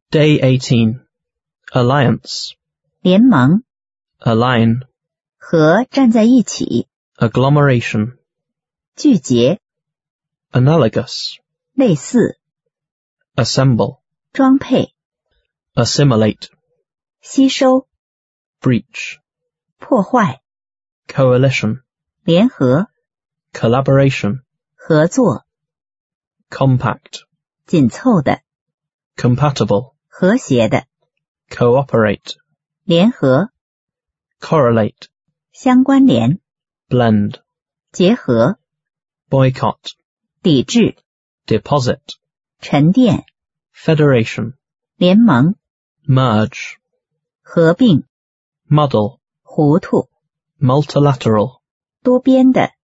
Day 18. Alliance. 联盟 Align. 和站在一起 Agglomeration. 聚结 Analogous. 类似 Assemble. 装配 Assimilate. 吸收 Breach. 破坏 Coalition. 联合 Collaboration. 合作 Compact. 紧凑的 Compatible. 和谐的 Cooperate. 联合 Correlate. 相关联 Blend. 结合 Boycott. 抵制 Deposit. 沉淀 Federation. 联盟 Merge. 合并 Muddle. 糊涂 Multilateral. 多边的